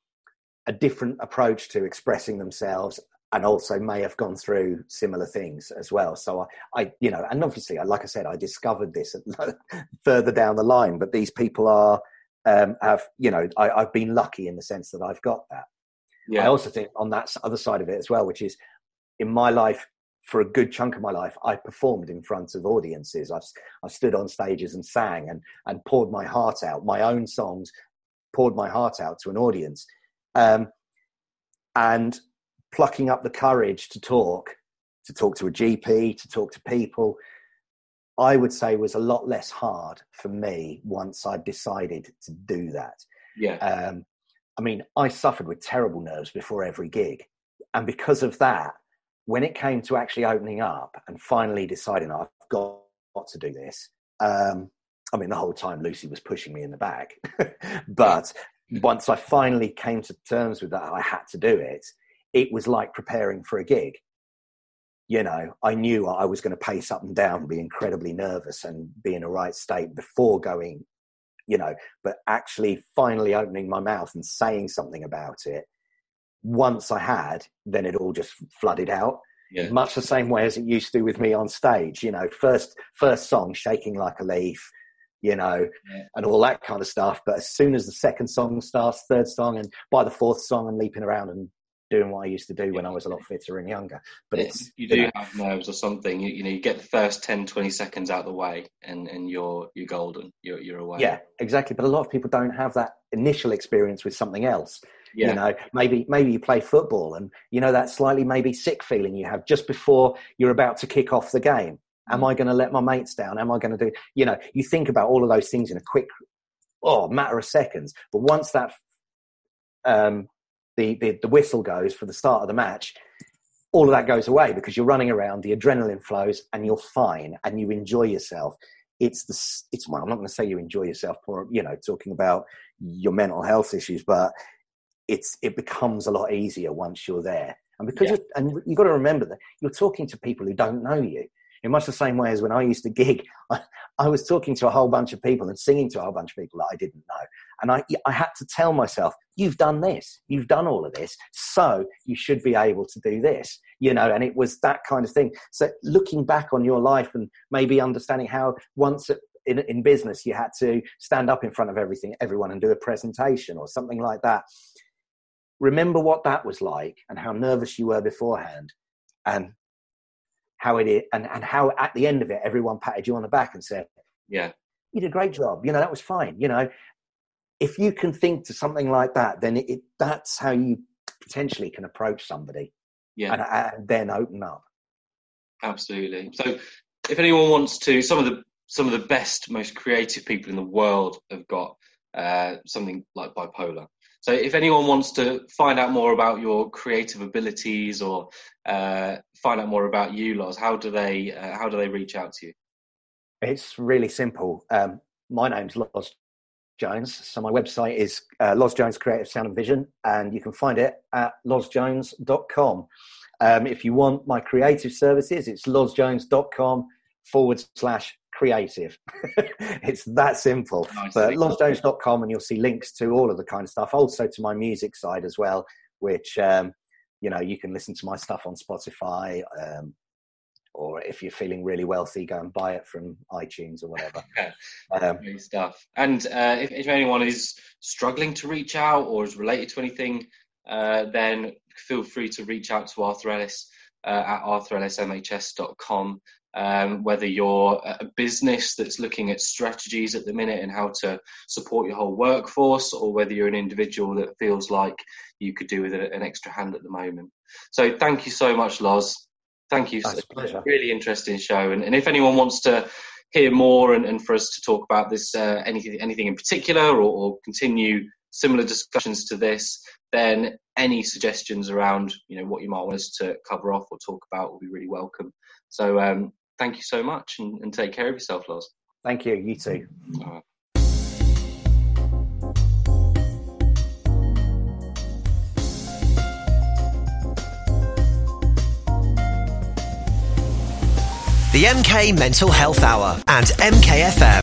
a different approach to expressing themselves, and also may have gone through similar things as well. So I, I you know, and obviously, like I said, I discovered this further down the line, but these people are, um, have, you know, I, I've been lucky in the sense that I've got that. Yeah. I also think on that other side of it as well, which is in my life, for a good chunk of my life, I performed in front of audiences. I've, I've stood on stages and sang and, and poured my heart out, my own songs, poured my heart out to an audience. Um, and plucking up the courage to talk, to talk to a G P, to talk to people, I would say was a lot less hard for me once I decided to do that. Yeah. Um, I mean, I suffered with terrible nerves before every gig. And because of that, when it came to actually opening up and finally deciding I've got, got to do this, um, I mean, the whole time Lucy was pushing me in the back. But once I finally came to terms with that, I had to do it. It was like preparing for a gig. You know, I knew I was going to pace up and down, be incredibly nervous and be in a right state before going, you know, but actually finally opening my mouth and saying something about it. Once I had, then it all just flooded out. Yeah. Much the same way as it used to with me on stage, you know, first, first song, shaking like a leaf, you know, yeah. and all that kind of stuff. But as soon as the second song starts, third song, and by the fourth song, I'm leaping around and doing what I used to do when I was a lot fitter and younger. But it's, you do you know, have nerves or something. You, you know, you get the first ten, twenty seconds out of the way, and, and you're you're golden. You're you're away. Yeah, exactly. But a lot of people don't have that initial experience with something else. Yeah. You know, maybe maybe you play football, and you know that slightly maybe sick feeling you have just before you're about to kick off the game. Am I going to let my mates down? Am I going to do? You know, you think about all of those things in a quick, oh, matter of seconds. But once that um. The, the the whistle goes for the start of the match, all of that goes away because you're running around, the adrenaline flows, and you're fine, and you enjoy yourself. It's the it's well, I'm not going to say you enjoy yourself, for, you know, talking about your mental health issues, but it's it becomes a lot easier once you're there, and because yeah. you're, and you've got to remember that you're talking to people who don't know you. In much the same way as when I used to gig, I, I was talking to a whole bunch of people and singing to a whole bunch of people that I didn't know. And I, I had to tell myself, you've done this, you've done all of this, so you should be able to do this, you know, and it was that kind of thing. So looking back on your life and maybe understanding how once in, in business you had to stand up in front of everything, everyone and do a presentation or something like that. Remember what that was like and how nervous you were beforehand, and how it is, and, and how at the end of it, everyone patted you on the back and said, yeah, you did a great job. You know, that was fine. You know, if you can think to something like that, then it, it that's how you potentially can approach somebody, yeah, and, and then open up. Absolutely. So if anyone wants to, some of the, some of the best, most creative people in the world have got uh, something like bipolar. So if anyone wants to find out more about your creative abilities or uh, find out more about you, Loz, how do they uh, how do they reach out to you? It's really simple. Um, my name's Loz Jones. So my website is uh, Loz Jones Creative Sound and Vision, and you can find it at loz jones dot com. Um, if you want my creative services, it's lozjones.com forward slash creative. It's that simple. Nice. But loz jones dot com, and you'll see links to all of the kind of stuff. Also to my music side as well, which, um, you know, you can listen to my stuff on Spotify, um, or if you're feeling really wealthy, go and buy it from iTunes or whatever. um, Great stuff. And uh, if, if anyone is struggling to reach out or is related to anything, uh, then feel free to reach out to Arthur Ellis uh, at arthur ellis m h s dot com. Um, whether you're a business that's looking at strategies at the minute and how to support your whole workforce, or whether you're an individual that feels like you could do with a, an extra hand at the moment. So thank you so much, Loz. Thank you. It's a really interesting show. And, and if anyone wants to hear more and, and for us to talk about this, uh, anything anything in particular, or, or continue similar discussions to this, then any suggestions around, you know, what you might want us to cover off or talk about will be really welcome. So um, thank you so much, and, and take care of yourself, Loz. Thank you. You too. All right. The M K Mental Health Hour and M K F M.